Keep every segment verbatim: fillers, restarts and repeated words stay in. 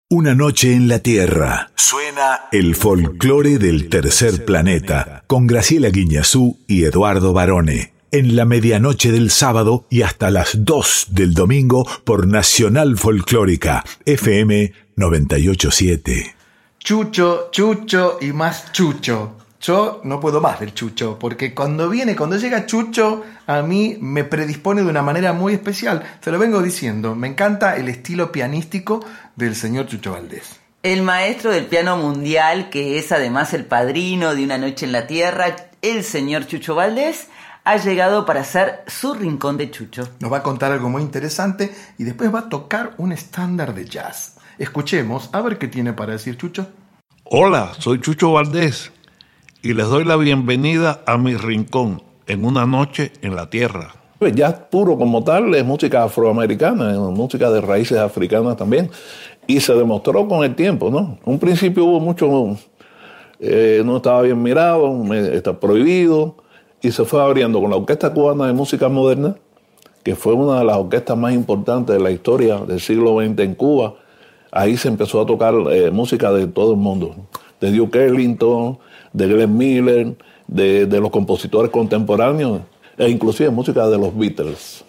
Una noche en la Tierra. Suena el folclore del tercer planeta con Graciela Guiñazú y Eduardo Barone. En la medianoche del sábado y hasta las dos del domingo por Nacional Folclórica F M noventa y ocho punto siete. Chucho, Chucho y más Chucho. Yo no puedo más del Chucho, porque cuando viene, cuando llega Chucho, a mí me predispone de una manera muy especial. Te lo vengo diciendo, me encanta el estilo pianístico del señor Chucho Valdés. El maestro del piano mundial, que es además el padrino de Una noche en la Tierra, el señor Chucho Valdés, ha llegado para hacer su rincón de Chucho. Nos va a contar algo muy interesante y después va a tocar un estándar de jazz. Escuchemos, a ver qué tiene para decir Chucho. Hola, soy Chucho Valdés y les doy la bienvenida a mi rincón en Una noche en la Tierra. El jazz puro como tal es música afroamericana, es música de raíces africanas también, y se demostró con el tiempo, ¿no? En un principio hubo mucho, eh, no estaba bien mirado, está prohibido, y se fue abriendo con la Orquesta Cubana de Música Moderna, que fue una de las orquestas más importantes de la historia del siglo veinte en Cuba. Ahí se empezó a tocar eh, música de todo el mundo, de Duke Ellington, de Glenn Miller, de, de los compositores contemporáneos, e inclusive música de los Beatles.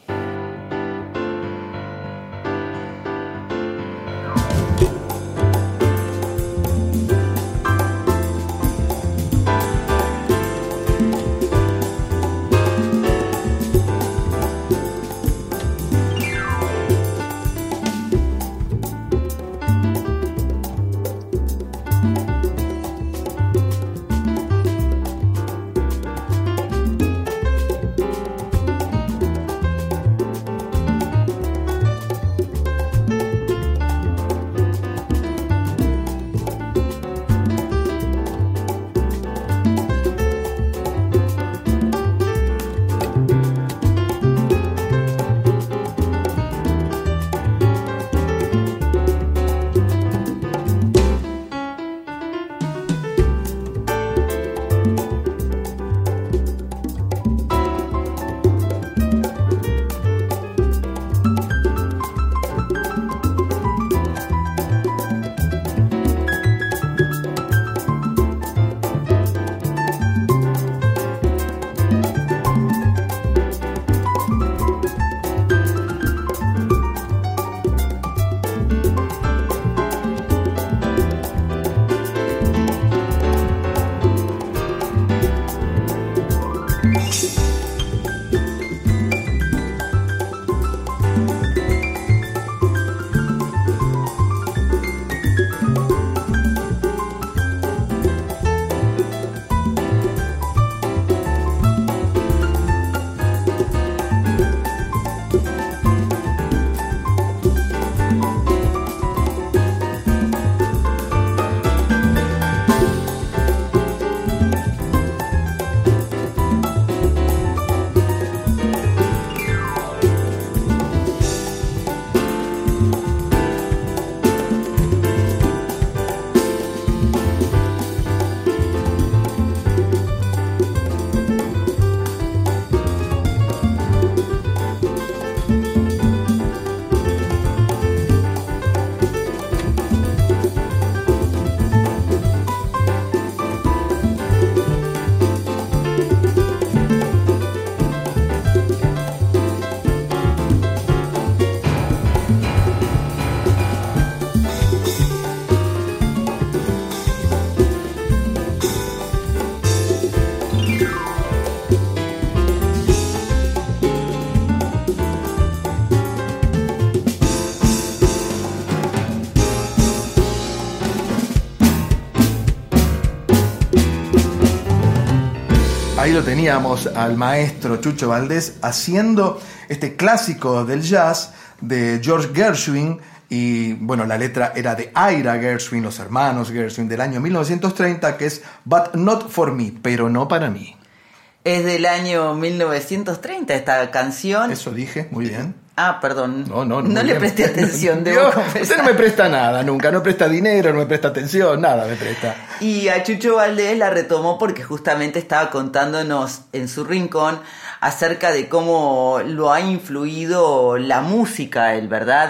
Ahí lo teníamos al maestro Chucho Valdés haciendo este clásico del jazz de George Gershwin, y bueno, la letra era de Ira Gershwin, los hermanos Gershwin, del año mil novecientos treinta, que es But Not For Me, pero no para mí. Es del año mil novecientos treinta esta canción. Eso dije, muy bien. Ah, perdón. No, no, no, no le bien. presté atención. Dios, debo confesar. usted no me presta nada nunca, no presta dinero, no me presta atención, nada me presta. Y a Chucho Valdés la retomó porque justamente estaba contándonos en su rincón acerca de cómo lo ha influido la música, el verdad,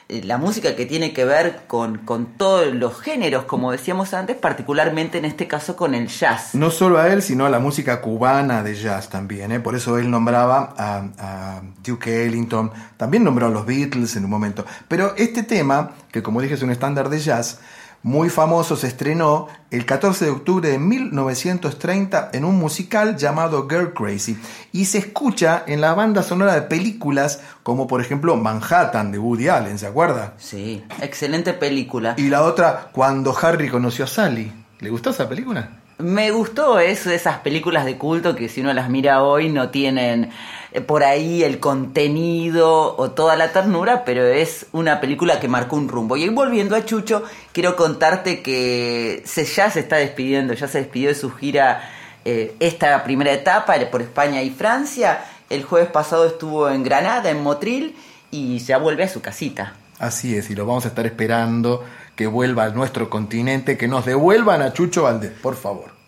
la música que tiene que ver con, con todos los géneros, como decíamos antes, particularmente en este caso con el jazz. No solo a él, sino a la música cubana de jazz también, ¿eh? Por eso él nombraba a, a Duke Ellington, también nombró a los Beatles en un momento. Pero este tema, que como dije es un estándar de jazz, muy famoso, se estrenó el catorce de octubre de mil novecientos treinta en un musical llamado Girl Crazy y se escucha en la banda sonora de películas como por ejemplo Manhattan de Woody Allen, ¿se acuerda? Sí, excelente película. Y la otra, Cuando Harry conoció a Sally. ¿Le gustó esa película? Me gustó eso, esas películas de culto que si uno las mira hoy no tienen por ahí el contenido o toda la ternura, pero es una película que marcó un rumbo. Y volviendo a Chucho, quiero contarte que se, ya se está despidiendo, ya se despidió de su gira eh, esta primera etapa por España y Francia. El jueves pasado estuvo en Granada, en Motril, y ya vuelve a su casita. Así es, y lo vamos a estar esperando que vuelva a nuestro continente, que nos devuelvan a Chucho Valdés, por favor.